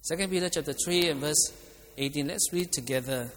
2 Peter chapter 3 and verse 18. Let's read together.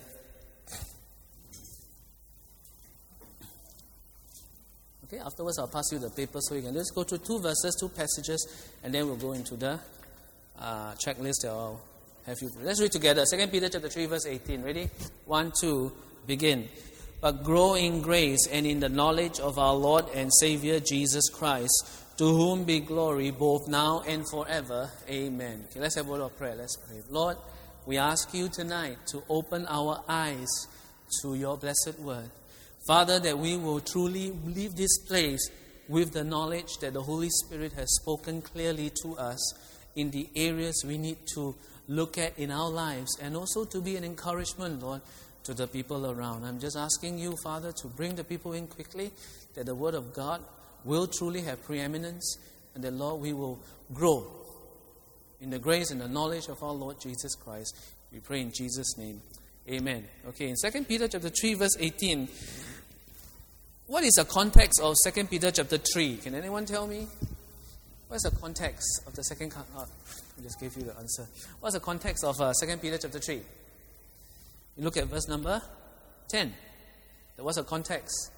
Okay, afterwards I'll pass you the paper so you can just go through 2 verses, 2 passages, and then we'll go into the checklist that I'll have you. Let's read together. 2 Peter chapter 3 verse 18. Ready? 1, 2, begin. But grow in grace and in the knowledge of our Lord and Savior Jesus Christ, to whom be glory both now and forever. Amen. Okay, let's have a word of prayer. Let's pray. Lord, we ask you tonight to open our eyes to your blessed word. Father, that we will truly leave this place with the knowledge that the Holy Spirit has spoken clearly to us in the areas we need to look at in our lives, and also to be an encouragement, Lord, to the people around. I'm just asking you, Father, to bring the people in quickly, that the Word of God will truly have preeminence, and that, Lord, we will grow in the grace and the knowledge of our Lord Jesus Christ. We pray in Jesus' name. Amen. Okay, in 2 Peter chapter 3, verse 18, what is the context of 2 Peter chapter 3? Can anyone tell me? What is the context of the second... I just gave you the answer. What's the context of 2 Peter chapter 3? You look at verse number 10. What's the context?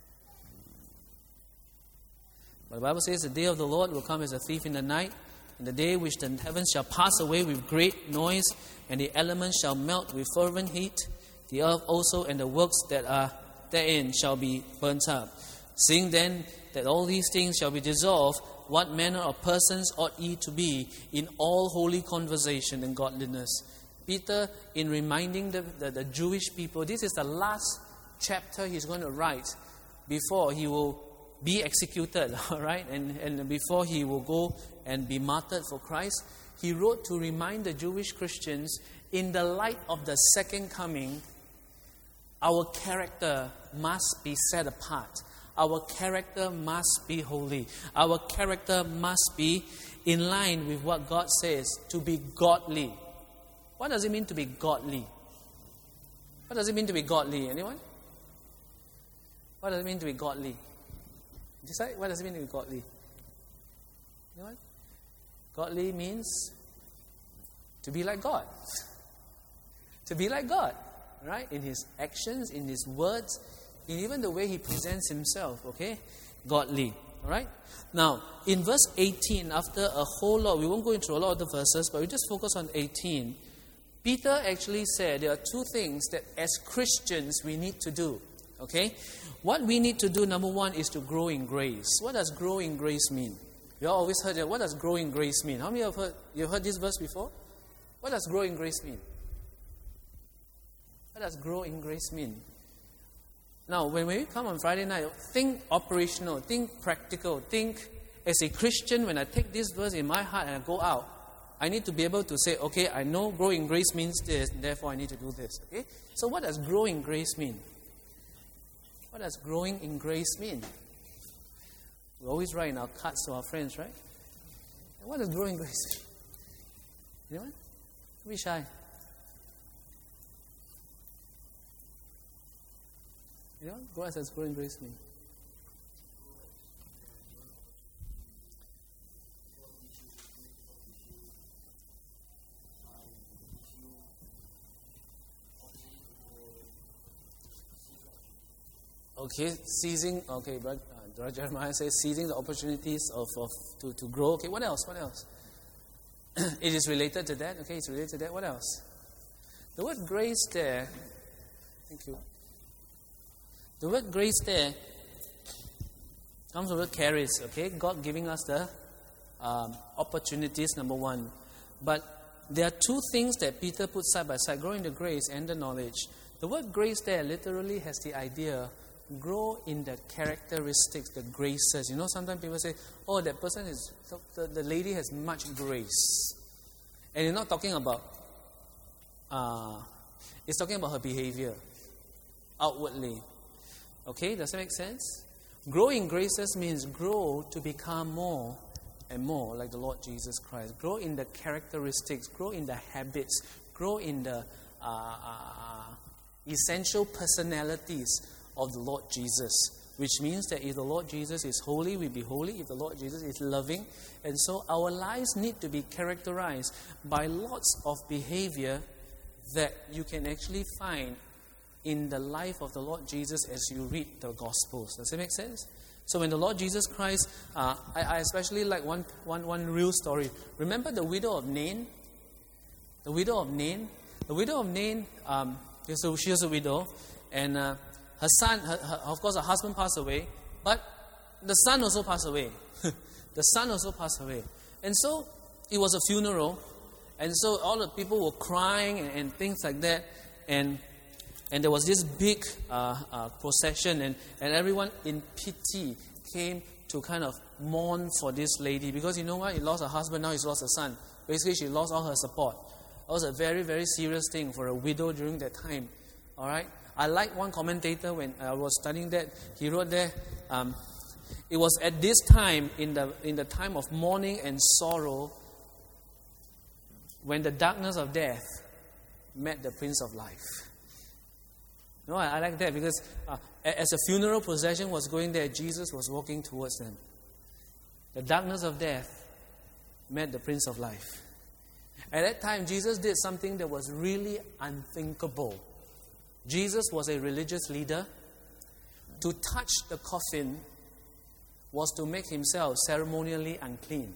But the Bible says, the day of the Lord will come as a thief in the night, in the day which the heavens shall pass away with great noise, and the elements shall melt with fervent heat. The earth also and the works that are therein shall be burnt up. Seeing then that all these things shall be dissolved, what manner of persons ought ye to be in all holy conversation and godliness? Peter, in reminding the Jewish people, this is the last chapter he's going to write before he will be executed, all right, and before he will go and be martyred for Christ. He wrote to remind the Jewish Christians, in the light of the second coming, our character must be set apart. Our character must be holy. Our character must be in line with what God says, to be godly. What does it mean to be godly? What does it mean to be godly? Anyone? What does it mean to be godly? Decide, what does it mean to be godly? Anyone? Godly means to be like God. To be like God. Right? In his actions, in his words, in even the way he presents himself, okay? Godly. Alright? Now, in verse 18, after a whole lot, we won't go into a lot of the verses, but we just focus on 18. Peter actually said there are 2 things that as Christians we need to do. Okay? What we need to do, number 1, is to grow in grace. What does grow in grace mean? You all always heard that. What does grow in grace mean? How many have heard this verse before? What does grow in grace mean? What does grow in grace mean? Now, when we come on Friday night, think operational, think practical, think as a Christian, when I take this verse in my heart and I go out, I need to be able to say, okay, I know grow in grace means this, therefore I need to do this. Okay? So what does grow in grace mean? What does growing in grace mean? We always write in our cards to our friends, right? And what does growing in grace mean? Anyone? Don't be shy. You know, what does growing grace mean? Okay, seizing. Okay, but Jeremiah says seizing the opportunities to grow. Okay, what else? What else? It is related to that. Okay, it's related to that. What else? The word grace there. Thank you. The word grace there comes from the word charis, okay? God giving us the opportunities, number 1. But there are 2 things that Peter puts side by side, growing the grace and the knowledge. The word grace there literally has the idea, grow in the characteristics, the graces. You know, sometimes people say, oh, that person is, the lady has much grace. And you're not talking about, it's talking about her behavior, outwardly. Okay, does that make sense? Grow in graces means grow to become more and more like the Lord Jesus Christ. Grow in the characteristics, grow in the habits, grow in the essential personalities of the Lord Jesus which means that if the Lord Jesus is holy, we be holy. If the Lord Jesus is loving, and so our lives need to be characterized by lots of behavior that you can actually find in the life of the Lord Jesus as you read the Gospels. Does it make sense? So when the Lord Jesus Christ, I especially like one real story. Remember the widow of Nain? The widow of Nain? The widow of Nain, so she was a widow, and her son, of course her husband passed away, but the son also passed away. The son also passed away. And so it was a funeral, and so all the people were crying and things like that, and there was this big procession, and everyone in pity came to kind of mourn for this lady, because you know what? He lost her husband, now he's lost a son. Basically, she lost all her support. It was a very, very serious thing for a widow during that time. All right? I like one commentator when I was studying that. He wrote there, it was at this time, in the time of mourning and sorrow, when the darkness of death met the Prince of Life. You know, I like that because as a funeral procession was going there, Jesus was walking towards them. The darkness of death met the Prince of Life. At that time, Jesus did something that was really unthinkable. Jesus was a religious leader. To touch the coffin was to make himself ceremonially unclean.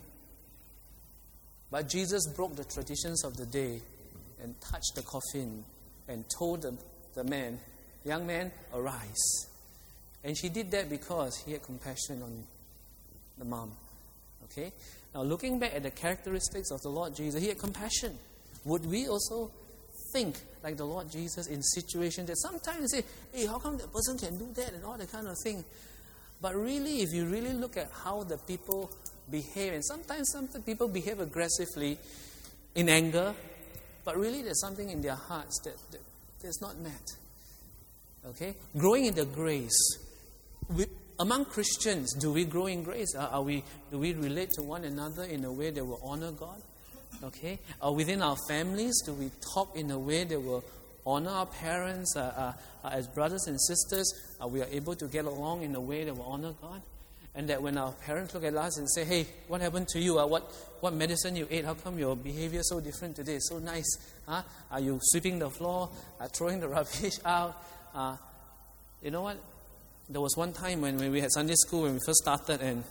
But Jesus broke the traditions of the day and touched the coffin and told the man, "Young man, arise." And she did that because he had compassion on the mom. Okay? Now, looking back at the characteristics of the Lord Jesus, he had compassion. Would we also think like the Lord Jesus in situations that sometimes say, "Hey, how come that person can do that?" and all that kind of thing. But really, if you really look at how the people behave, and sometimes some people behave aggressively in anger, but really there's something in their hearts that's not met. Okay? Growing in the grace. Among Christians, do we grow in grace? Do we relate to one another in a way that will honor God? Okay? Within our families, do we talk in a way that will honor our parents? As brothers and sisters, we are able to get along in a way that will honor God? And that when our parents look at us and say, "Hey, what happened to you? What medicine you ate? How come your behavior is so different today? So nice. Huh? Are you sweeping the floor? Throwing the rubbish out?" You know what? There was one time when we had Sunday school when we first started, and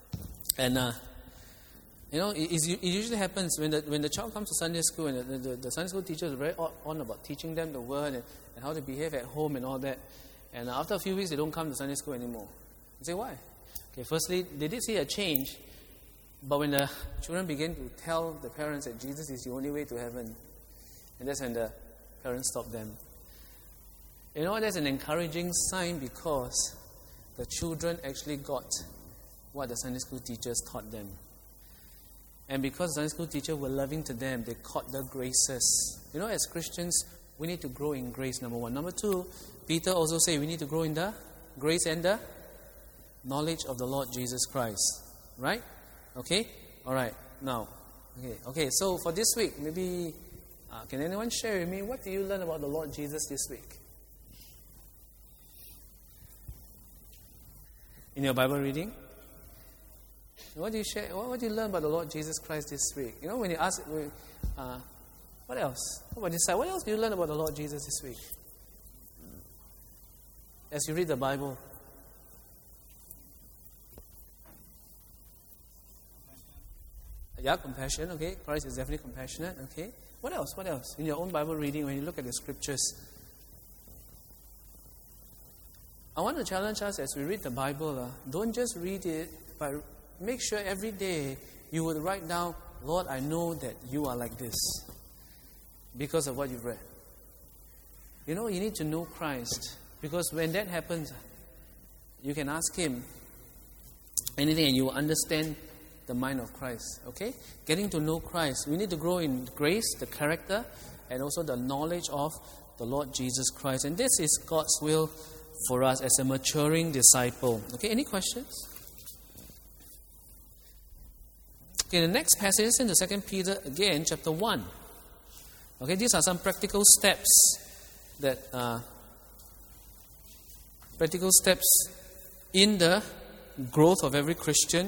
you know, it usually happens when the child comes to Sunday school, and the Sunday school teachers are very on about teaching them the word and how to behave at home and all that. And after a few weeks, they don't come to Sunday school anymore. You say, why? Okay, firstly, they did see a change, but when the children began to tell the parents that Jesus is the only way to heaven, and that's when the parents stopped them. You know, that's an encouraging sign because the children actually got what the Sunday school teachers taught them. And because the Sunday school teachers were loving to them, they caught the graces. You know, as Christians, we need to grow in grace, number one. Number two, Peter also said we need to grow in the grace and the knowledge of the Lord Jesus Christ. Right? Okay? All right. Now, okay. So for this week, maybe, can anyone share with me, what did you learn about the Lord Jesus this week? In your Bible reading? What do you share? What do you learn about the Lord Jesus Christ this week? You know, when you ask, what else? How about this side? What else do you learn about the Lord Jesus this week? As you read the Bible. Yeah, compassion, okay. Christ is definitely compassionate, okay. What else? What else? In your own Bible reading, when you look at the scriptures. I want to challenge us as we read the Bible, don't just read it, but make sure every day you would write down, "Lord, I know that you are like this," because of what you've read. You know, you need to know Christ, because when that happens, you can ask Him anything and you will understand the mind of Christ. Okay? Getting to know Christ. We need to grow in grace, the character, and also the knowledge of the Lord Jesus Christ. And this is God's will for us as a maturing disciple. Okay, any questions? Okay, the next passage is in the 2 Peter again, chapter 1. Okay, these are some practical steps in the growth of every Christian.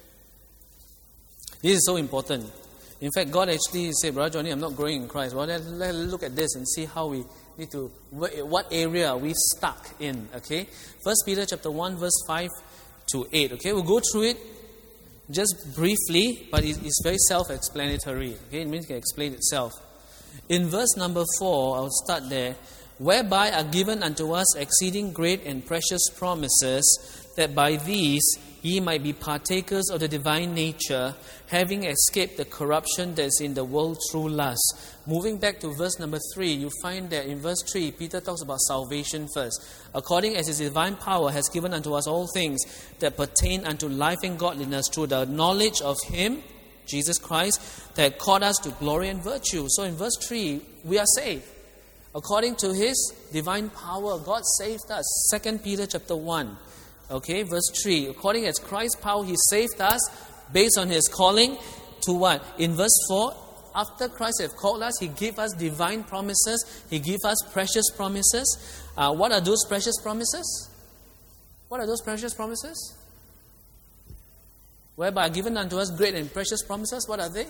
This is so important. In fact, God actually said, Brother Johnny, I'm not growing in Christ. Well, let's look at this and see how we need to, what area we've stuck in. Okay? 1 Peter chapter 1, verse 5 to 8. Okay, we'll go through it just briefly, but it's very self-explanatory. Okay, it means it can explain itself. In verse number 4, I'll start there. Whereby are given unto us exceeding great and precious promises, that by these ye might be partakers of the divine nature, having escaped the corruption that is in the world through lust. Moving back to verse number 3, you find that in verse 3, Peter talks about salvation first. According as his divine power has given unto us all things that pertain unto life and godliness through the knowledge of him, Jesus Christ, that called us to glory and virtue. So in verse 3, we are saved. According to his divine power, God saved us. 2 Peter chapter 1. Okay, verse 3. According as Christ's power, he saved us based on his calling to what? In verse 4, after Christ have called us, he gave us divine promises. He gave us precious promises. What are those precious promises? What are those precious promises? Whereby are given unto us great and precious promises. What are they?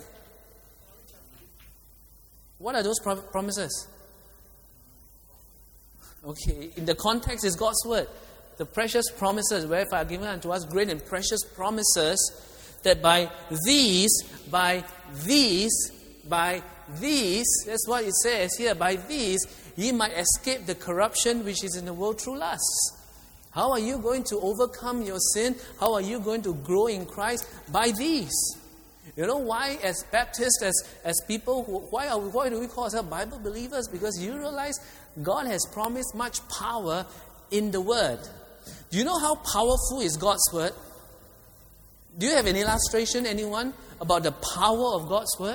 What are those promises? Okay, in the context is God's word. The precious promises, whereby are given unto us great and precious promises, that by these, that's what it says here, by these ye might escape the corruption which is in the world through lust. How are you going to overcome your sin? How are you going to grow in Christ? By these. You know why, as Baptists, as people, why do we call ourselves Bible believers? Because you realize God has promised much power in the Word. Do you know how powerful is God's Word? Do you have an illustration, anyone, about the power of God's Word?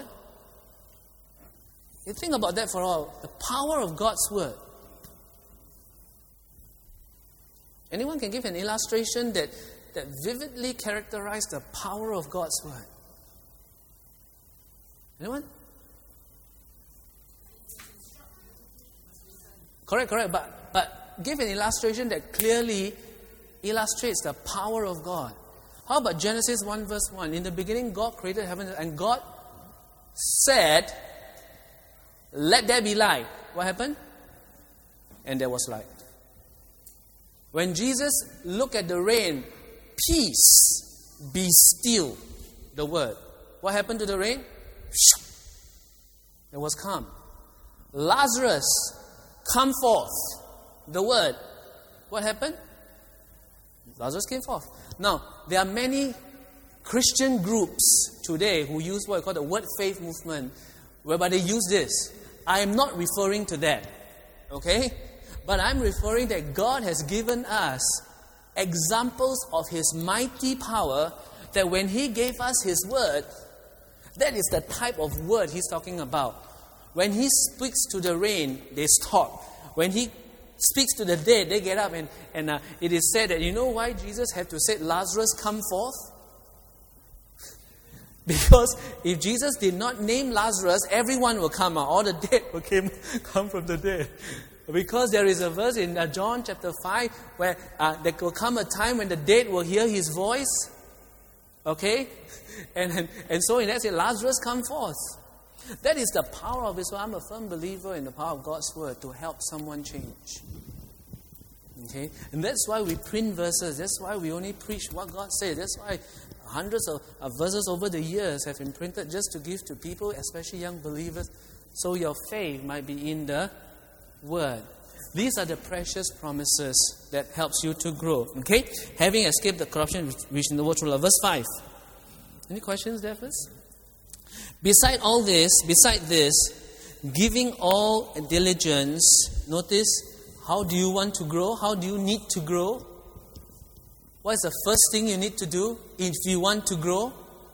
You think about that for all. The power of God's Word. Anyone can give an illustration that vividly characterizes the power of God's Word? Anyone? Correct. But give an illustration that clearly illustrates the power of God. How about Genesis 1 verse 1? In the beginning, God created heaven, and God said, let there be light. What happened? And there was light. When Jesus looked at the rain, peace, be still, the word. What happened to the rain? It was calm. Lazarus, come forth, the word. What happened? Lazarus came forth. Now, there are many Christian groups today who use what I call the word faith movement, whereby they use this. I am not referring to that. Okay? But I'm referring that God has given us examples of His mighty power, that when He gave us His word, that is the type of word He's talking about. When He speaks to the rain, they stop. When He speaks to the dead, they get up. And it is said that, you know why Jesus had to say, Lazarus, come forth? Because if Jesus did not name Lazarus, everyone will come out. All the dead will come from the dead. Because there is a verse in John chapter 5 where there will come a time when the dead will hear His voice. Okay? And so in that sense, Lazarus, come forth. That is the power of His word. I'm a firm believer in the power of God's word to help someone change. Okay? And that's why we print verses. That's why we only preach what God said. That's why hundreds of verses over the years have been printed just to give to people, especially young believers, so your faith might be in the word. These are the precious promises that helps you to grow. Okay? Having escaped the corruption which in the world through love. Verse 5. Any questions there first? Beside this, giving all diligence, notice, how do you want to grow? How do you need to grow? What is the first thing you need to do if you want to grow?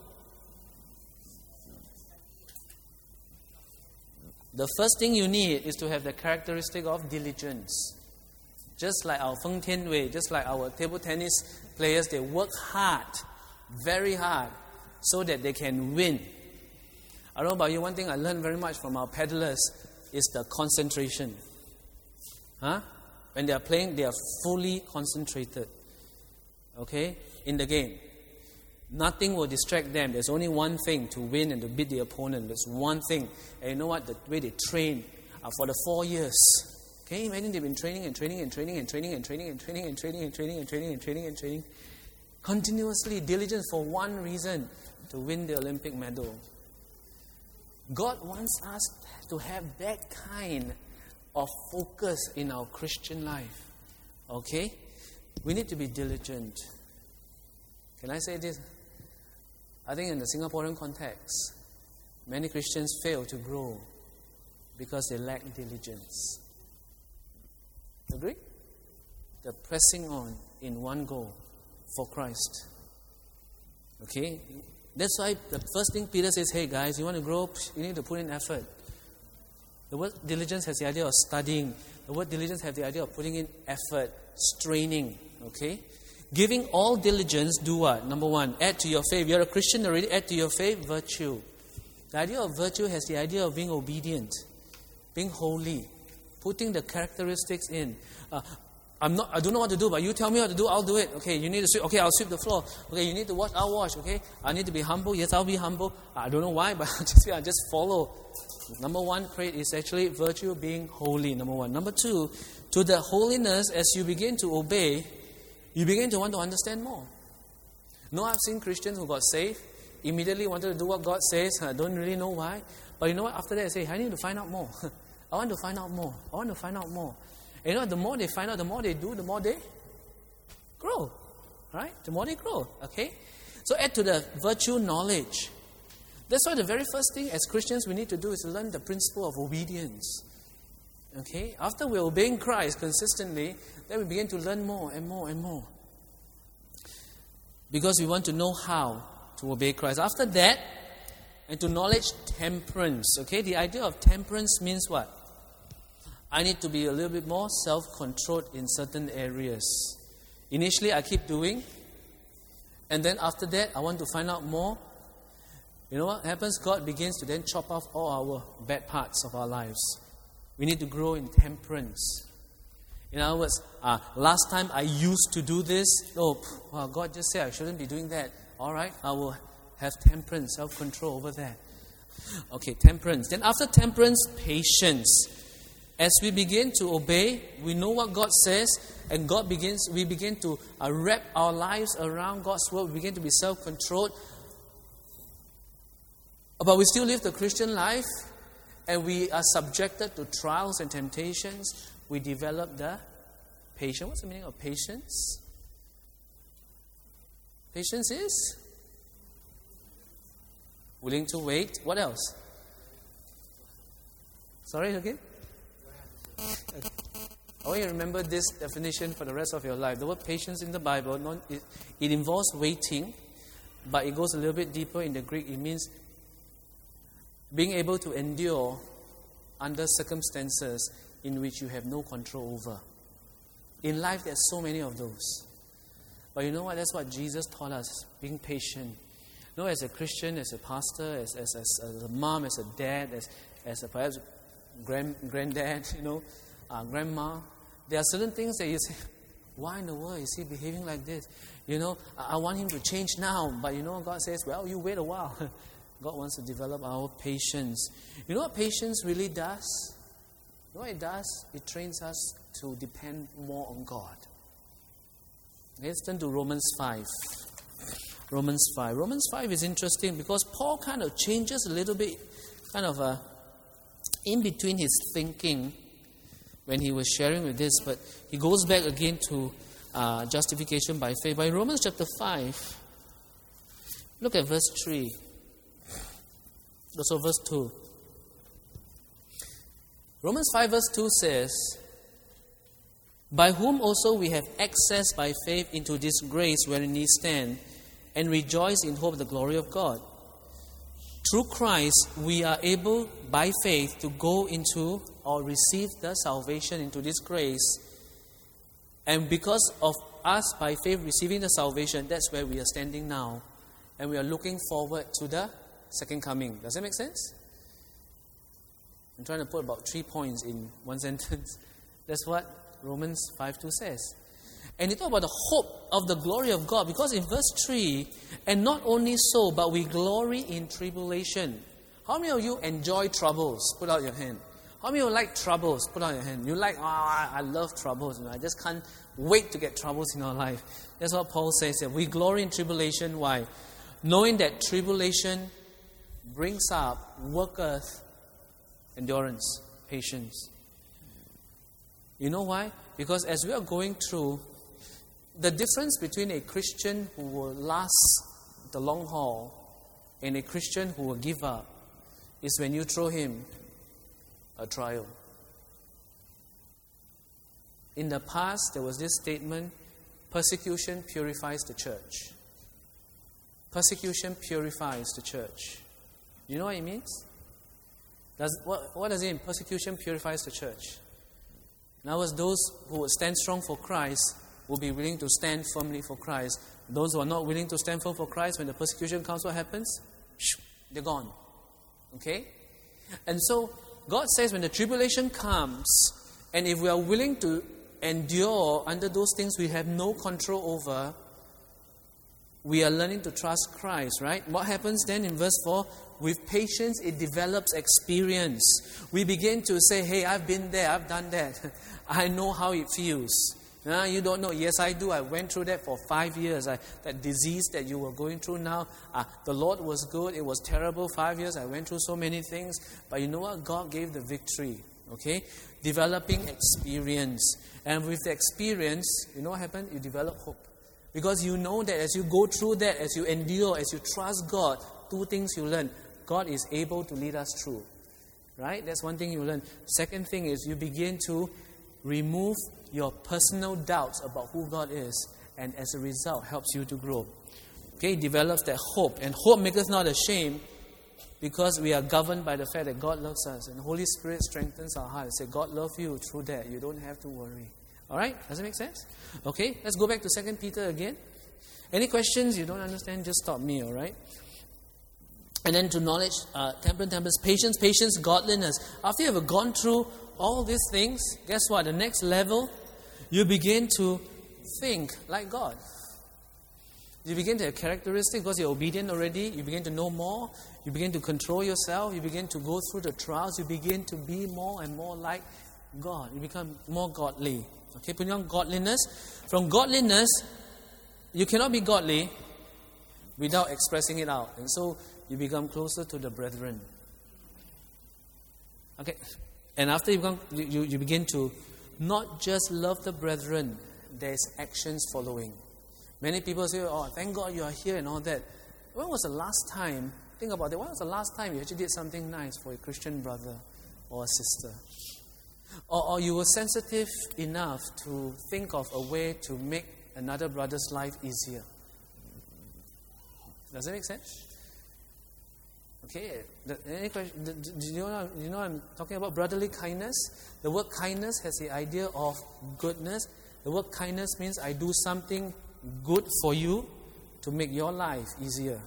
The first thing you need is to have the characteristic of diligence. Just like our Feng Tian Wei, just like our table tennis players, they work hard, very hard, so that they can win. I don't know about you, one thing I learned very much from our paddlers is the concentration. When they are playing, they are fully concentrated. okay, in the game. Nothing will distract them. There's only one thing to win and to beat the opponent. There's one thing. And you know what? The way they train for the 4 years. Okay, imagine they've been training and training and training and training and training and training and training and training and training and training and training. Continuously diligent for one reason, to win the Olympic medal. God wants us to have that kind of focus in our Christian life. Okay? We need to be diligent. Can I say this? I think in the Singaporean context, many Christians fail to grow because they lack diligence. Agree? They're pressing on in one goal for Christ. Okay? That's why the first thing Peter says, hey guys, you want to grow, you need to put in effort. The word diligence has the idea of studying. The word diligence has the idea of putting in effort, straining. Okay? Giving all diligence, do what? Number one, add to your faith. You're a Christian already, add to your faith virtue. The idea of virtue has the idea of being obedient, being holy, putting the characteristics in. I don't know what to do, but you tell me what to do, I'll do it. Okay, you need to sweep. Okay, I'll sweep the floor. Okay, you need to wash, I'll wash. Okay, I need to be humble. Yes, I'll be humble. I don't know why, but I'll just follow. Number one trait is actually virtue, being holy. Number one. Number two, to the holiness, as you begin to obey, you begin to want to understand more. No, I've seen Christians who got saved, immediately wanted to do what God says. I don't really know why. But you know what? After that, I say, I need to find out more. I want to find out more. I want to find out more. And you know, the more they find out, the more they do, the more they grow. Right? The more they grow. Okay? So add to the virtue knowledge. That's why the very first thing as Christians we need to do is to learn the principle of obedience. Okay? After we're obeying Christ consistently, then we begin to learn more and more and more. Because we want to know how to obey Christ. After that, and to knowledge temperance. Okay? The idea of temperance means what? I need to be a little bit more self-controlled in certain areas. Initially, I keep doing. And then after that, I want to find out more. You know what happens? God begins to then chop off all our bad parts of our lives. We need to grow in temperance. In other words, last time I used to do this. Oh, well, God just said I shouldn't be doing that. All right, I will have temperance, self-control over that. Okay, temperance. Then after temperance, patience. As we begin to obey, we know what God says, and we begin to wrap our lives around God's word. We begin to be self-controlled. But we still live the Christian life, and we are subjected to trials and temptations. We develop the patience. What's the meaning of patience? Patience is willing to wait. What else? Sorry, again? I want you to remember this definition for the rest of your life. The word patience in the Bible, it involves waiting, but it goes a little bit deeper in the Greek. It means being able to endure under circumstances in which you have no control over. In life, there's so many of those. But you know what? That's what Jesus taught us, being patient. You know, as a Christian, as a pastor, as a mom, as a dad, as a perhaps granddad, grandma, there are certain things that you say, why in the world is he behaving like this? I want him to change now. But you know what God says? Well, you wait a while. God wants to develop our patience. You know what patience really does? You know what it does? It trains us to depend more on God. Let's turn to Romans 5. Romans 5. Romans 5 is interesting because Paul kind of changes a little bit, in between his thinking when he was sharing with this, but he goes back again to justification by faith. By Romans chapter 5, look at verse 3. Also verse 2. Romans 5 verse 2 says, by whom also we have access by faith into this grace wherein ye stand, and rejoice in hope of the glory of God. Through Christ, we are able, by faith, to go into or receive the salvation into this grace. And because of us, by faith, receiving the salvation, that's where we are standing now. And we are looking forward to the second coming. Does that make sense? I'm trying to put about 3 points in one sentence. That's what Romans 5:2 says. And he talked about the hope of the glory of God. Because in verse 3, and not only so, but we glory in tribulation. How many of you enjoy troubles? Put out your hand. How many of you like troubles? Put out your hand. You like, I love troubles. I just can't wait to get troubles in our life. That's what Paul says here. We glory in tribulation. Why? Knowing that tribulation brings up, worketh endurance, patience. You know why? Because as we are going through, the difference between a Christian who will last the long haul and a Christian who will give up is when you throw him a trial. In the past, there was this statement, persecution purifies the church. Persecution purifies the church. You know what it means? What does it mean? Persecution purifies the church. In other words, those who would stand strong for Christ will be willing to stand firmly for Christ. Those who are not willing to stand firm for Christ, when the persecution comes, what happens? They're gone. Okay? And so, God says when the tribulation comes, and if we are willing to endure under those things we have no control over, we are learning to trust Christ, right? What happens then in verse 4? With patience, it develops experience. We begin to say, hey, I've been there, I've done that. I know how it feels. You don't know. Yes, I do. I went through that for 5 years. That disease that you were going through now, the Lord was good. It was terrible. 5 years, I went through so many things. But you know what? God gave the victory. Okay? Developing experience. And with the experience, you know what happened? You develop hope. Because you know that as you go through that, as you endure, as you trust God, two things you learn. God is able to lead us through. Right? That's one thing you learn. Second thing is you begin to remove your personal doubts about who God is, and as a result helps you to grow. Okay, develops that hope. And hope maketh not ashamed, because we are governed by the fact that God loves us. And the Holy Spirit strengthens our heart and says, God loves you through that. You don't have to worry. Alright? Does it make sense? Okay, let's go back to 2 Peter again. Any questions you don't understand, just stop me, alright? And then to knowledge, temperance, patience, godliness. After you have gone through all these things, guess what? The next level, you begin to think like God. You begin to have characteristics because you're obedient already. You begin to know more. You begin to control yourself. You begin to go through the trials. You begin to be more and more like God. You become more godly. Okay, putting on godliness. From godliness, you cannot be godly without expressing it out. And so you become closer to the brethren. Okay, and after you begin to not just love the brethren, there's actions following. Many people say, oh, thank God you are here and all that. When was the last time, think about it, when was the last time you actually did something nice for a Christian brother or a sister? Or you were sensitive enough to think of a way to make another brother's life easier? Does that make sense? Okay, any question? Do you know I'm talking about brotherly kindness? The word kindness has the idea of goodness. The word kindness means I do something good for you to make your life easier.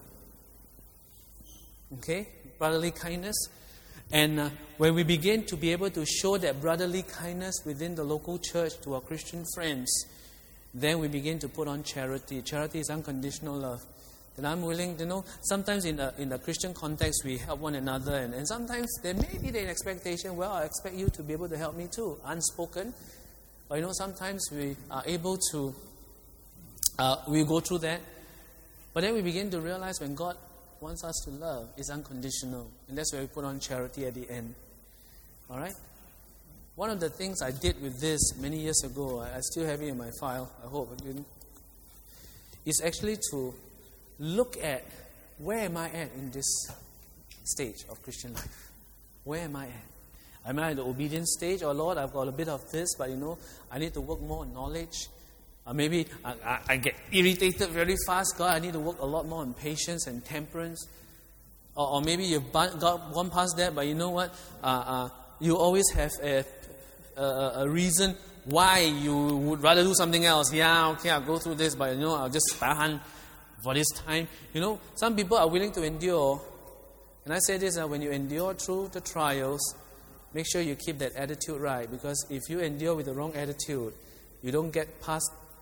Okay, brotherly kindness. And when we begin to be able to show that brotherly kindness within the local church to our Christian friends, then we begin to put on charity. Charity is unconditional love. That I'm willing to know, sometimes in the Christian context we help one another, and sometimes there may be the expectation, well, I expect you to be able to help me too, unspoken. But sometimes we are able to, we go through that. But then we begin to realize when God wants us to love, it's unconditional. And that's where we put on charity at the end. Alright? One of the things I did with this many years ago, I still have it in my file, I hope I didn't, is actually to look at where am I at in this stage of Christian life. Where am I at? Am I at the obedience stage? Or Lord, I've got a bit of this, but I need to work more on knowledge. Or maybe I get irritated very fast. God, I need to work a lot more on patience and temperance. Or maybe you've gone past that, but you know what? You always have a reason why you would rather do something else. Yeah, okay, I'll go through this, but I'll just tahan for this time. Some people are willing to endure. And I say this, when you endure through the trials, make sure you keep that attitude right. Because if you endure with the wrong attitude, you don't get past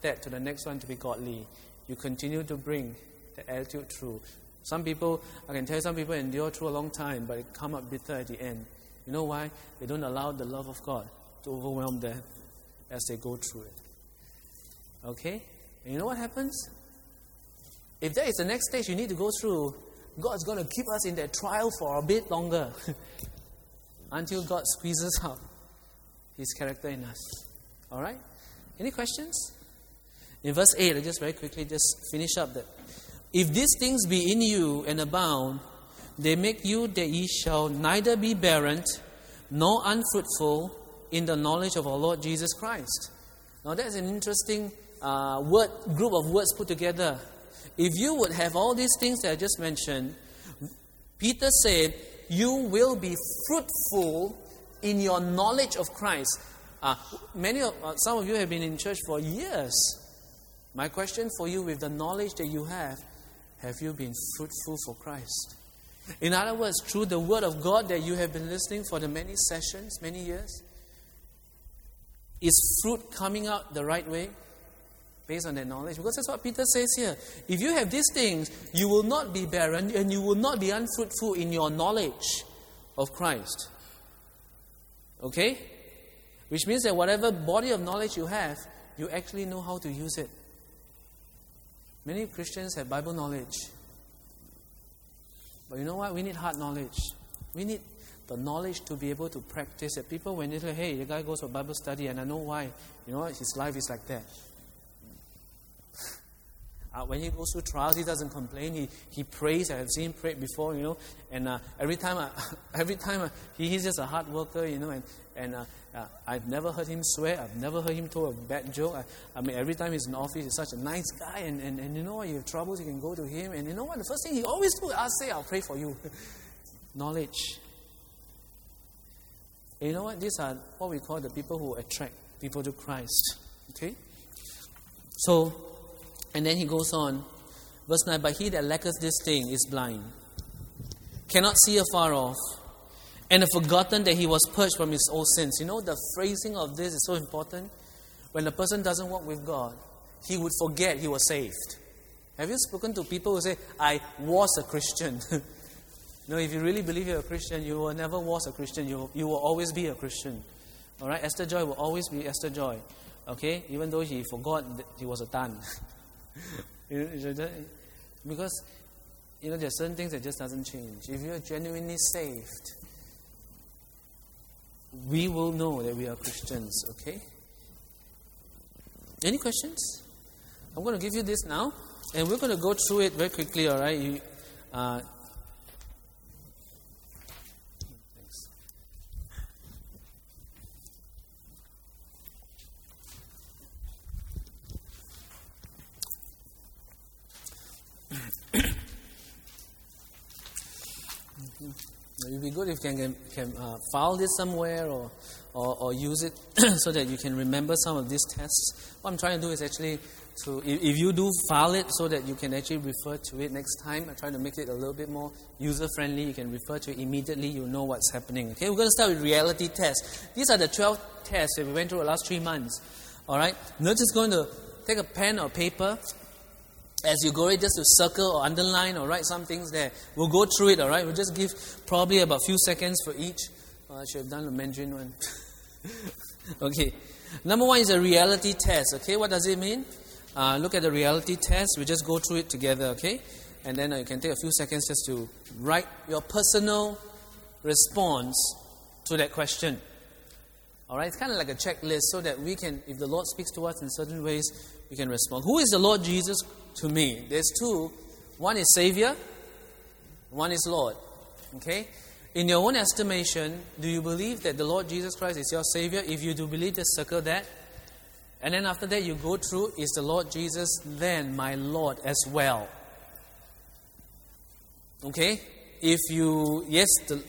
that to the next one to be godly. You continue to bring the attitude through. Some people, I can tell you, some people endure through a long time, but it come up bitter at the end. You know why? They don't allow the love of God to overwhelm them as they go through it. Okay? And you know what happens? If that is the next stage you need to go through, God's going to keep us in that trial for a bit longer until God squeezes out His character in us. Alright? Any questions? In verse 8, I just very quickly just finish up that. If these things be in you and abound, they make you that ye shall neither be barren nor unfruitful in the knowledge of our Lord Jesus Christ. Now that's an interesting group of words put together. If you would have all these things that I just mentioned, Peter said, you will be fruitful in your knowledge of Christ. Some of you have been in church for years. My question for you, with the knowledge that you have you been fruitful for Christ? In other words, through the Word of God that you have been listening for the many sessions, many years, is fruit coming out the right way based on that knowledge? Because that's what Peter says here. If you have these things, you will not be barren and you will not be unfruitful in your knowledge of Christ. Okay? Which means that whatever body of knowledge you have, you actually know how to use it. Many Christians have Bible knowledge. But you know what? We need hard knowledge. We need the knowledge to be able to practice it. People, when they say, hey, the guy goes for Bible study, and I know why. You know what? His life is like that. When he goes through trials, he doesn't complain. He prays. I have seen him pray before, you know. And every time he's just a hard worker, you know. And I've never heard him swear. I've never heard him tell a bad joke. I mean, every time he's in office, he's such a nice guy. And you know what? You have troubles, you can go to him. And you know what? The first thing he always do, I'll pray for you. Knowledge. And you know what? These are what we call the people who attract people to Christ. Okay? So, and then he goes on. Verse 9, but he that lacketh this thing is blind, cannot see afar off, and have forgotten that he was purged from his old sins. You know, the phrasing of this is so important. When a person doesn't walk with God, he would forget he was saved. Have you spoken to people who say, I was a Christian? No, if you really believe you're a Christian, you will never was a Christian. You will always be a Christian. All right? Esther Joy will always be Esther Joy. Okay? Even though he forgot that he was a Tan. Because, you know, there are certain things that just doesn't change. If you're genuinely saved, we will know that we are Christians. Okay? Any questions? I'm going to give you this now, and we're going to go through it very quickly. All right? It would be good if you can file this somewhere or use it so that you can remember some of these tests. What I'm trying to do is actually if you do file it so that you can actually refer to it next time. I try to make it a little bit more user-friendly. You can refer to it immediately. You know what's happening. Okay, we're going to start with reality tests. These are the 12 tests that we went through the last 3 months. All right? You're just going to take a pen or paper as you go, just to circle or underline or write some things there. We'll go through it, all right? We'll just give probably about a few seconds for each. I should have done the Mandarin one. Okay. Number 1 is a reality test, okay? What does it mean? Look at the reality test. We just go through it together, okay? And then you can take a few seconds just to write your personal response to that question. All right? It's kind of like a checklist so that we can, if the Lord speaks to us in certain ways, we can respond. Who is the Lord Jesus to me? There's 2. One is Savior. One is Lord. Okay? In your own estimation, do you believe that the Lord Jesus Christ is your Savior? If you do believe, just circle that. And then after that, you go through, is the Lord Jesus then my Lord as well? Okay? If you, yes,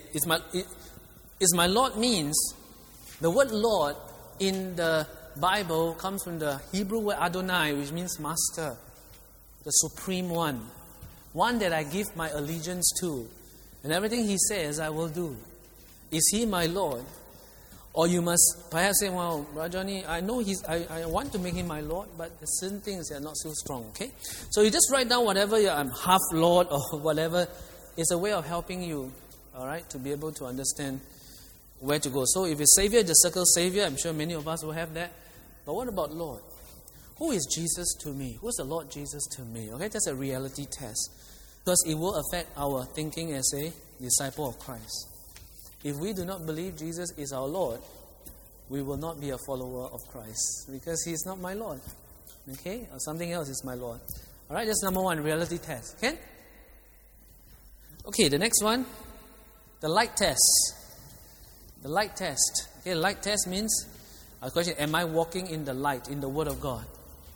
is my Lord means, the word Lord in the Bible comes from the Hebrew word Adonai, which means master, the supreme one that I give my allegiance to, and everything He says I will do. Is He my Lord? Or you must perhaps say, well, Brother Johnny, I know I want to make him my Lord, but there's certain things that are not so strong, okay? So you just write down whatever, I'm half Lord or whatever. It's a way of helping you, all right, to be able to understand where to go. So if it's Savior, just circle Savior. I'm sure many of us will have that. But what about Lord? Who is Jesus to me? Who is the Lord Jesus to me? Okay, that's a reality test. Because it will affect our thinking as a disciple of Christ. If we do not believe Jesus is our Lord, we will not be a follower of Christ. Because He is not my Lord. Okay? Or something else is my Lord. Alright, that's number one, reality test. Okay? Okay, the next one, the light test. The light test. Okay, light test means, a question, am I walking in the light, in the Word of God?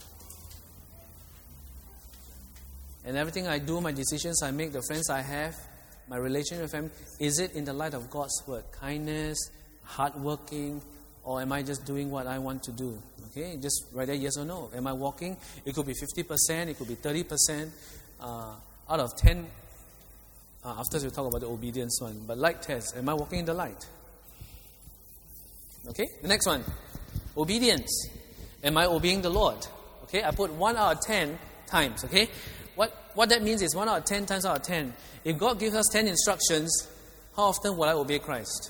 And everything I do, my decisions I make, the friends I have, my relationship with family, is it in the light of God's Word? Kindness, hardworking, or am I just doing what I want to do? Okay, just write there yes or no. Am I walking? It could be 50%, it could be 30%. Out of 10, after we talk about the obedience one. But light test, am I walking in the light? Okay, the next one. Obedience. Am I obeying the Lord? Okay, I put 1 out of 10 times, okay? What that means is 1 out of 10 times out of 10. If God gives us 10 instructions, how often will I obey Christ?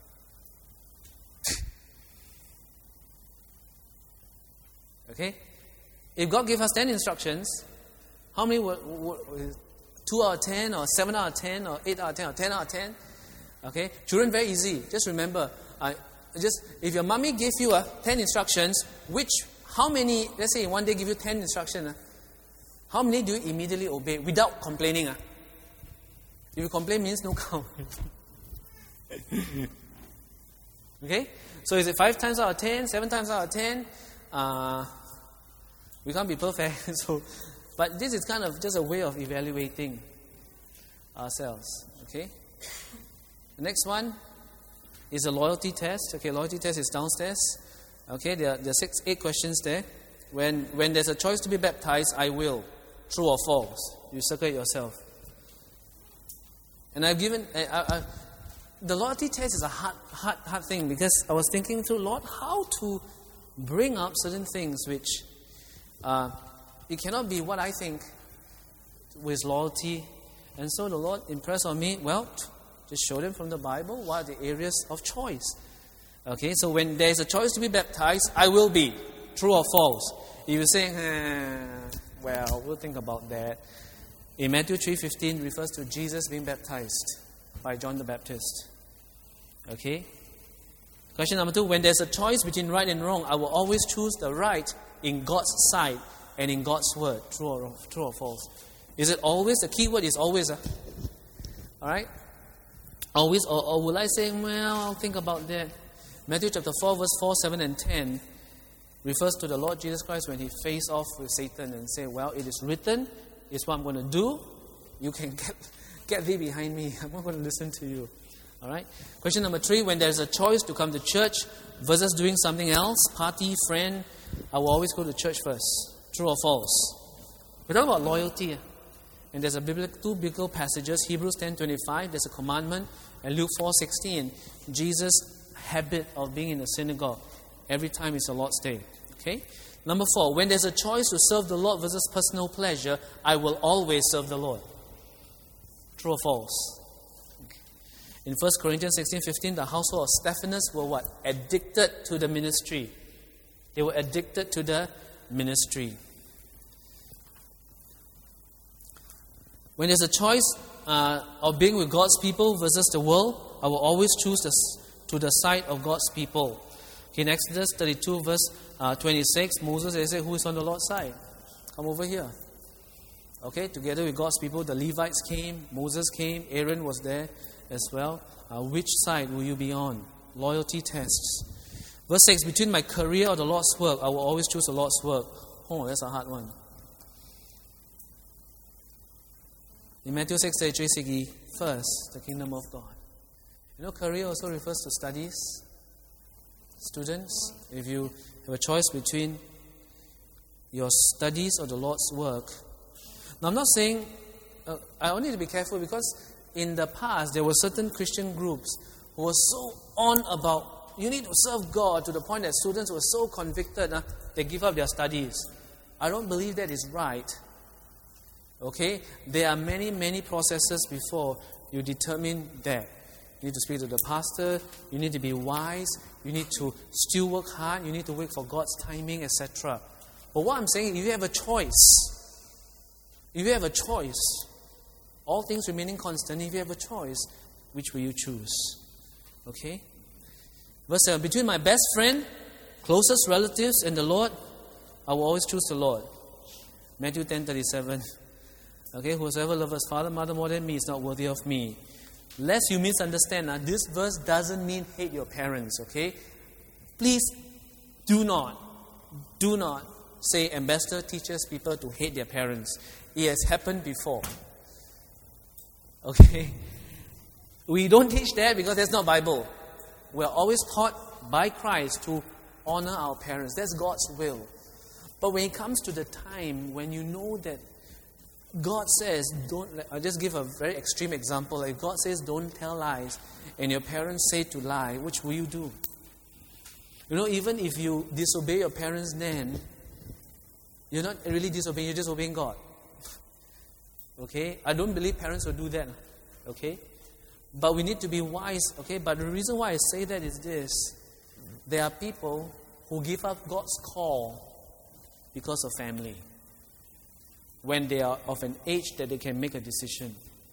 Okay? If God gives us 10 instructions, how many would 2 out of 10 or 7 out of 10 or 8 out of 10 or 10 out of 10? Okay? Children, very easy. Just remember, if your mommy gave you 10 instructions, how many, let's say one day give you 10 instructions, how many do you immediately obey without complaining? If you complain, means no count. Okay? So is it 5 times out of 10, 7 times out of 10? We can't be perfect. But this is kind of just a way of evaluating ourselves. Okay? The next one is a loyalty test. Okay, loyalty test is downstairs. Okay, there are 8 questions there. When there's a choice to be baptized, I will. True or false? You circle it yourself. And I've given... the loyalty test is a hard thing, because I was thinking through, Lord, how to bring up certain things which... it cannot be what I think with loyalty. And so the Lord impressed on me, well, just show them from the Bible what are the areas of choice. Okay, so when there's a choice to be baptized, I will be. True or false? If you're saying, well, we'll think about that. In Matthew 3:15 refers to Jesus being baptized by John the Baptist. Okay? Question number 2, when there's a choice between right and wrong, I will always choose the right in God's sight and in God's word. True or false? Is it always? The key word is always. Alright? Always, or will I say, well, I'll think about that. Matthew chapter 4, verse 4, 7, and 10 refers to the Lord Jesus Christ when He faced off with Satan and said, well, it is written, it's what I'm going to do. You can get thee behind me. I'm not going to listen to you. Alright? Question number 3, when there's a choice to come to church versus doing something else, party, friend, I will always go to church first. True or false? We're talking about loyalty. And there's 2 biblical passages, Hebrews 10:25, there's a commandment, and Luke 4:16, Jesus' habit of being in the synagogue every time it's the Lord's Day. Okay? Number 4, when there's a choice to serve the Lord versus personal pleasure, I will always serve the Lord. True or false? Okay. In 1 Corinthians 16:15, the household of Stephanus were what? Addicted to the ministry. They were addicted to the ministry. When there's a choice of being with God's people versus the world, I will always choose to the side of God's people. Okay, in Exodus 32, verse 26, Moses, they say, who is on the Lord's side? Come over here. Okay, together with God's people, the Levites came, Moses came, Aaron was there as well. Which side will you be on? Loyalty tests. Verse 6, between my career or the Lord's work, I will always choose the Lord's work. Oh, that's a hard one. In Matthew 6:33, seek ye first the kingdom of God. You know, career also refers to studies. Students, if you have a choice between your studies or the Lord's work. Now, I'm not saying, I only need to be careful because in the past, there were certain Christian groups who were so on about You need to serve God to the point that students were so convicted, they give up their studies. I don't believe that is right. Okay? There are many, many processes before you determine that. You need to speak to the pastor. You need to be wise. You need to still work hard. You need to wait for God's timing, etc. But what I'm saying, if you have a choice, all things remaining constant, if you have a choice, which will you choose? Okay? Verse 7, between my best friend, closest relatives, and the Lord, I will always choose the Lord. Matthew 10:37. Okay, whosoever loves his father, mother more than me is not worthy of me. Lest you misunderstand, this verse doesn't mean hate your parents, okay? Please do not say ambassador teaches people to hate their parents. It has happened before. Okay? We don't teach that because that's not Bible. We are always taught by Christ to honor our parents. That's God's will. But when it comes to the time when you know that God says, I'll just give a very extreme example. If God says, don't tell lies, and your parents say to lie, which will you do? You know, even if you disobey your parents then, you're not really disobeying, you're just obeying God. Okay? I don't believe parents will do that. Okay? But we need to be wise. Okay? But the reason why I say that is this. There are people who give up God's call because of family, when they are of an age that they can make a decision.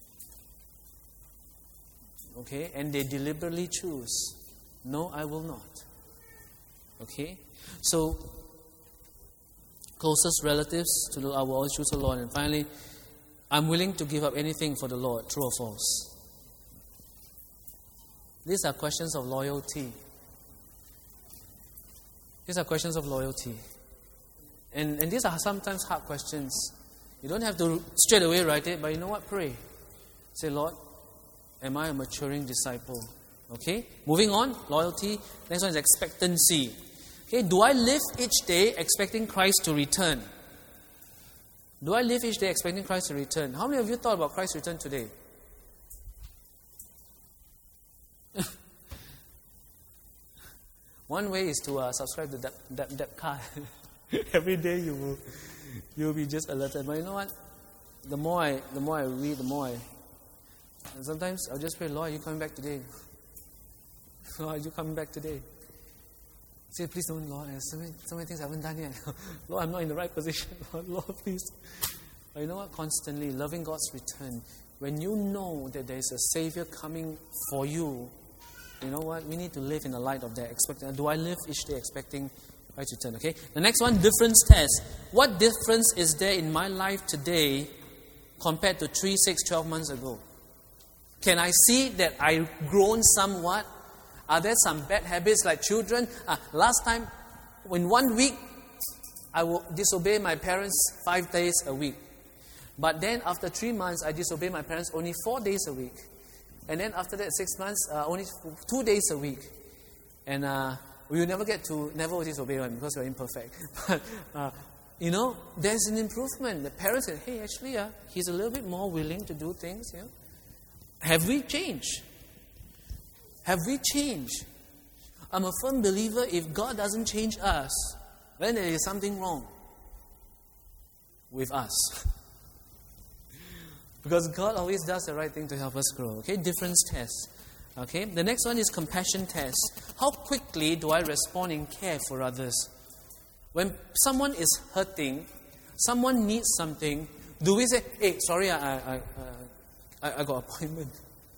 Okay? And they deliberately choose, no, I will not. Okay? So, closest relatives, I will always choose the Lord. And finally, I'm willing to give up anything for the Lord, true or false. These are questions of loyalty. These are questions of loyalty. And these are sometimes hard questions. You don't have to straight away write it, but you know what? Pray. Say, Lord, am I a maturing disciple? Okay? Moving on, loyalty. Next one is expectancy. Okay, do I live each day expecting Christ to return? Do I live each day expecting Christ to return? How many of you thought about Christ's return today? One way is to subscribe to that card. Every day you'll be just alerted. But you know what? The more I read, and sometimes I'll just pray, Lord, are you coming back today? Lord, are you coming back today? Say, please don't, Lord. There's so many things I haven't done yet. Lord, I'm not in the right position. Lord, please. But you know what? Constantly loving God's return. When you know that there is a Savior coming for you, you know what? We need to live in the light of that. Do I live each day expecting Christ's return? Okay. The next one, difference test. What difference is there in my life today compared to 3, 6, 12 months ago? Can I see that I've grown somewhat? Are there some bad habits like children? Last time, in 1 week, I will disobey my parents 5 days a week. But then after 3 months, I disobey my parents only 4 days a week. And then after that, 6 months, only 2 days a week. And we will never disobey one because we're imperfect. But, there's an improvement. The parents say, hey, actually, he's a little bit more willing to do things. Yeah? Have we changed? Have we changed? I'm a firm believer if God doesn't change us, then there is something wrong with us. Because God always does the right thing to help us grow. Okay, difference test. Okay, the next one is compassion test. How quickly do I respond in care for others? When someone is hurting, someone needs something, do we say, hey, sorry, I got an appointment?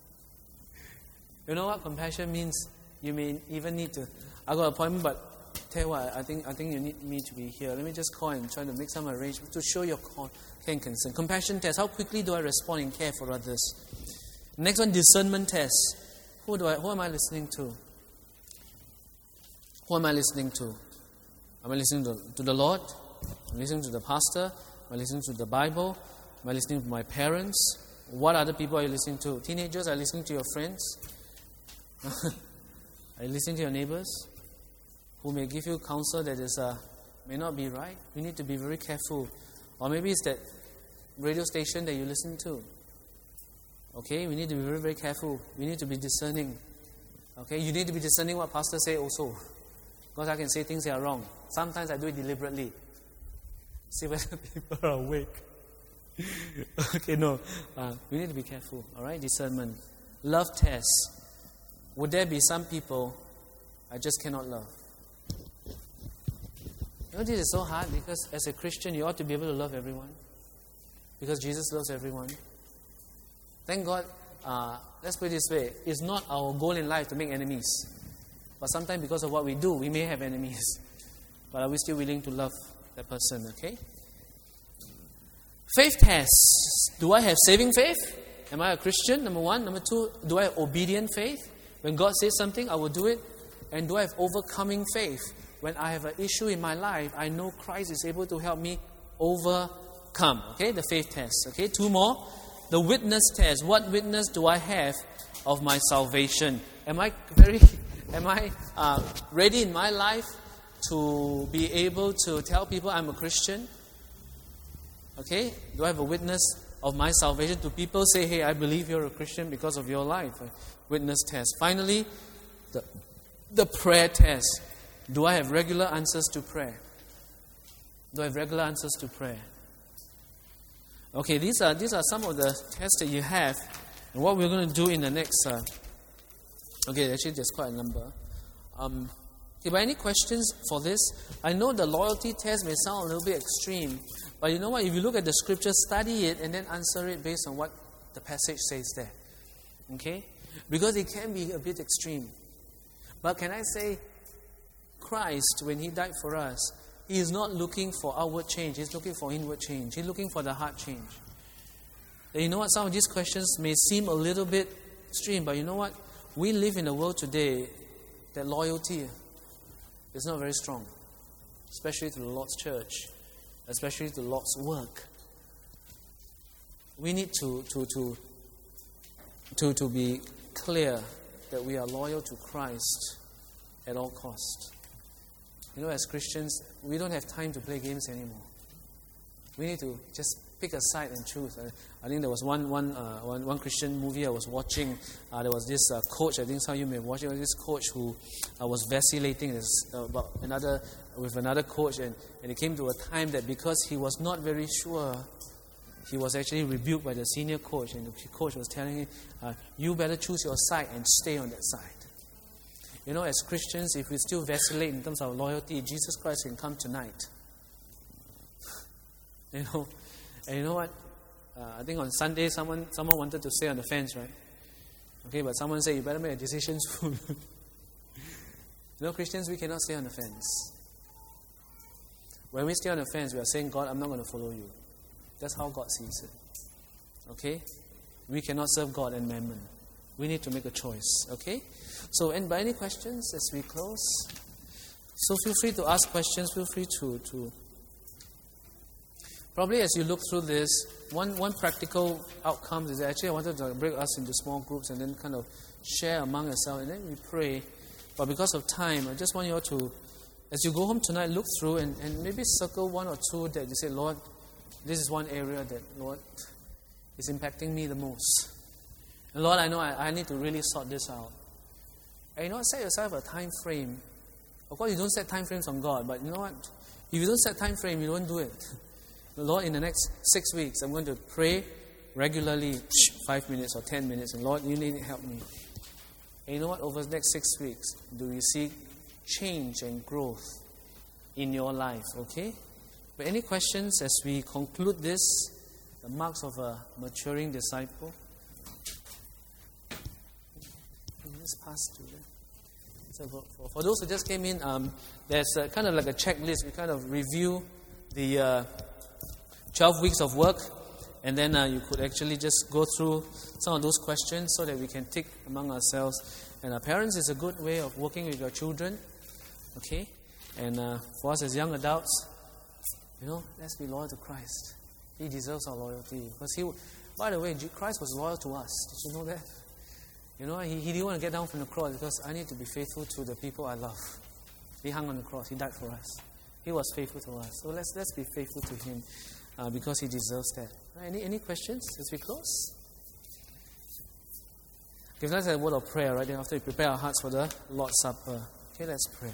You know what compassion means? You may even need to, I got an appointment, but tell you what, I think you need me to be here. Let me just call and try to make some arrangements to show your care and concern. Compassion test. How quickly do I respond in care for others? Next one, discernment test. Who am I listening to? Who am I listening to? Am I listening to the Lord? Am I listening to the pastor? Am I listening to the Bible? Am I listening to my parents? What other people are you listening to? Teenagers, are you listening to your friends? Are you listening to your neighbors who may give you counsel that is may not be right? You need to be very careful. Or maybe it's that radio station that you listen to. Okay, we need to be very, very careful. We need to be discerning. Okay, you need to be discerning what pastors say also. Because I can say things that are wrong. Sometimes I do it deliberately. See whether people are awake. Okay, no. We need to be careful. Alright, discernment. Love tests. Would there be some people I just cannot love? You know, this is so hard because as a Christian, you ought to be able to love everyone. Because Jesus loves everyone. Thank God, let's put it this way. It's not our goal in life to make enemies. But sometimes because of what we do, we may have enemies. But are we still willing to love that person, okay? Faith tests. Do I have saving faith? Am I a Christian? Number one. Number two, do I have obedient faith? When God says something, I will do it. And do I have overcoming faith? When I have an issue in my life, I know Christ is able to help me overcome. Okay, the faith test. Okay, two more. The witness test. What witness do I have of my salvation? Am I ready in my life to be able to tell people I'm a Christian? Okay, do I have a witness of my salvation? Do people say, hey, I believe you're a Christian because of your life? Witness test. Finally, the prayer test. Do I have regular answers to prayer? Do I have regular answers to prayer? Okay, these are some of the tests that you have. And what we're going to do in the next... okay, actually there's quite a number. Okay, but any questions for this? I know the loyalty test may sound a little bit extreme. But you know what? If you look at the scripture, study it and then answer it based on what the passage says there. Okay? Because it can be a bit extreme. But can I say, Christ, when He died for us, He is not looking for outward change. He's looking for inward change. He's looking for the heart change. And you know what? Some of these questions may seem a little bit extreme, but you know what? We live in a world today that loyalty is not very strong, especially to the Lord's church, especially to the Lord's work. We need to be clear that we are loyal to Christ at all costs. You know, as Christians, we don't have time to play games anymore. We need to just pick a side and choose. I think there was one Christian movie I was watching. There was this coach. I think some of you may have watched it. This coach who was vacillating with another coach, and it came to a time that because he was not very sure, he was actually rebuked by the senior coach, and the coach was telling him, "You better choose your side and stay on that side." You know, as Christians, if we still vacillate in terms of loyalty, Jesus Christ can come tonight. You know, and you know what? I think on Sunday, someone wanted to stay on the fence, right? Okay, but someone said, you better make a decision soon. You know, Christians, we cannot stay on the fence. When we stay on the fence, we are saying, God, I'm not going to follow you. That's how God sees it. Okay? We cannot serve God and mammon. We need to make a choice. Okay? So, and by any questions as we close? So feel free to ask questions. Feel free to probably as you look through this, one practical outcome is that actually I wanted to break us into small groups and then kind of share among ourselves and then we pray. But because of time, I just want you all to, as you go home tonight, look through and maybe circle one or two that you say, Lord, this is one area that, Lord, is impacting me the most. And Lord, I know I need to really sort this out. And you know, set yourself a time frame. Of course, you don't set time frames on God, but you know what? If you don't set time frame, you don't do it. Lord, in the next 6 weeks, I'm going to pray regularly, 5 minutes or 10 minutes, and Lord, you need to help me. And you know what? Over the next 6 weeks, do you see change and growth in your life? Okay? But any questions as we conclude this, the marks of a maturing disciple? Let's pass to them. So for those who just came in, there's kind of like a checklist. We kind of review the 12 weeks of work, and then you could actually just go through some of those questions so that we can tick among ourselves. And our parents is a good way of working with your children. Okay? And for us as young adults, you know, let's be loyal to Christ. He deserves our loyalty. Because by the way, Christ was loyal to us. Did you know that? You know, he didn't want to get down from the cross because I need to be faithful to the people I love. He hung on the cross. He died for us. He was faithful to us. So let's be faithful to Him because He deserves that. Any questions as we close? Okay, let's have a word of prayer right then after we prepare our hearts for the Lord's Supper. Okay, let's pray.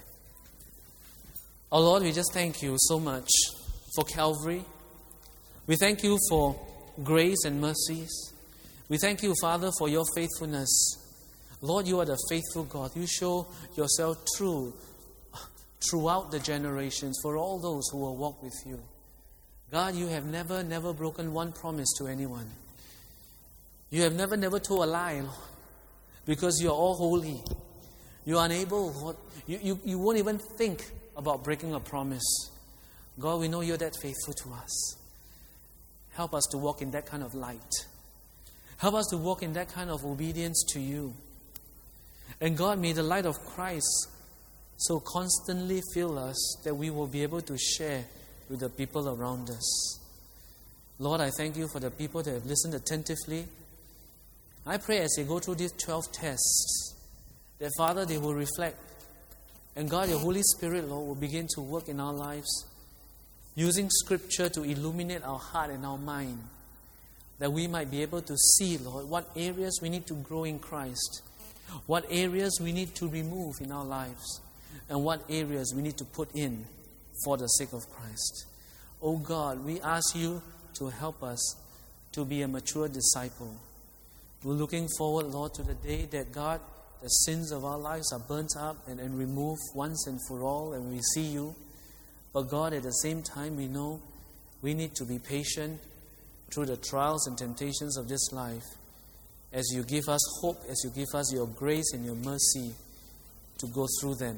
Oh Lord, we just thank you so much for Calvary. We thank you for grace and mercies. We thank you, Father, for your faithfulness. Lord, you are the faithful God. You show yourself true throughout the generations for all those who will walk with you. God, you have never broken one promise to anyone. You have never told a lie, Lord, because you are all holy. You are unable, Lord. You won't even think about breaking a promise. God, we know you're that faithful to us. Help us to walk in that kind of light. Help us to walk in that kind of obedience to you. And God, may the light of Christ so constantly fill us that we will be able to share with the people around us. Lord, I thank you for the people that have listened attentively. I pray as they go through these 12 tests, that Father, they will reflect. And God, your Holy Spirit, Lord, will begin to work in our lives, using Scripture to illuminate our heart and our mind, that we might be able to see, Lord, what areas we need to grow in Christ, what areas we need to remove in our lives, and what areas we need to put in for the sake of Christ. Oh God, we ask you to help us to be a mature disciple. We're looking forward, Lord, to the day that, God, the sins of our lives are burnt up and removed once and for all, and we see you. But God, at the same time, we know we need to be patient through the trials and temptations of this life, as you give us hope, as you give us your grace and your mercy to go through them.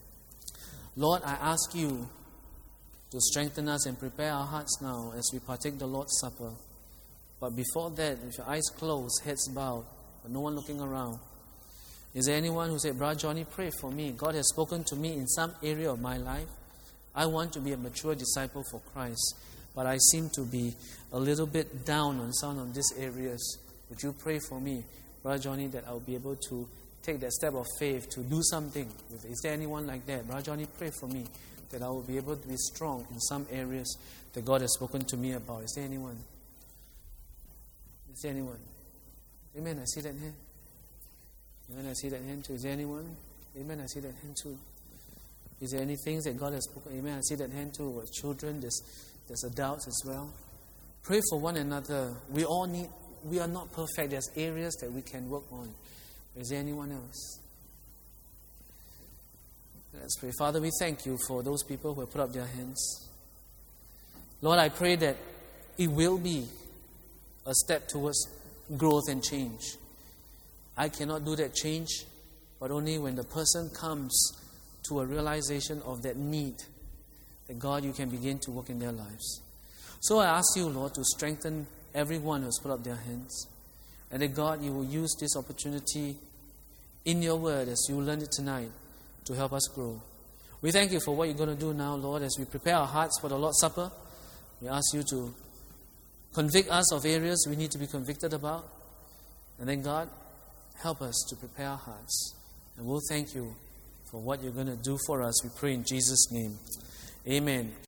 Lord, I ask you to strengthen us and prepare our hearts now as we partake the Lord's Supper. But before that, with your eyes closed, heads bowed, but no one looking around, is there anyone who said, Brother Johnny, pray for me. God has spoken to me in some area of my life. I want to be a mature disciple for Christ, but I seem to be a little bit down on some of these areas. Would you pray for me, Brother Johnny, that I'll be able to take that step of faith to do something? Is there anyone like that? Brother Johnny, pray for me that I will be able to be strong in some areas that God has spoken to me about. Is there anyone? Is there anyone? Amen, I see that hand. Amen, I see that hand too. Is there anyone? Amen, I see that hand too. Is there any things that God has spoken? Amen, I see that hand too. With children, there's adults as well. Pray for one another. We are not perfect. There's areas that we can work on. Is there anyone else? Let's pray. Father, we thank you for those people who have put up their hands. Lord, I pray that it will be a step towards growth and change. I cannot do that change, but only when the person comes to a realization of that need, that God, you can begin to work in their lives. So I ask you, Lord, to strengthen everyone who has put up their hands. And that, God, you will use this opportunity in your word as you learned it tonight to help us grow. We thank you for what you're going to do now, Lord, as we prepare our hearts for the Lord's Supper. We ask you to convict us of areas we need to be convicted about. And then, God, help us to prepare our hearts. And we'll thank you for what you're going to do for us. We pray in Jesus' name. Amen.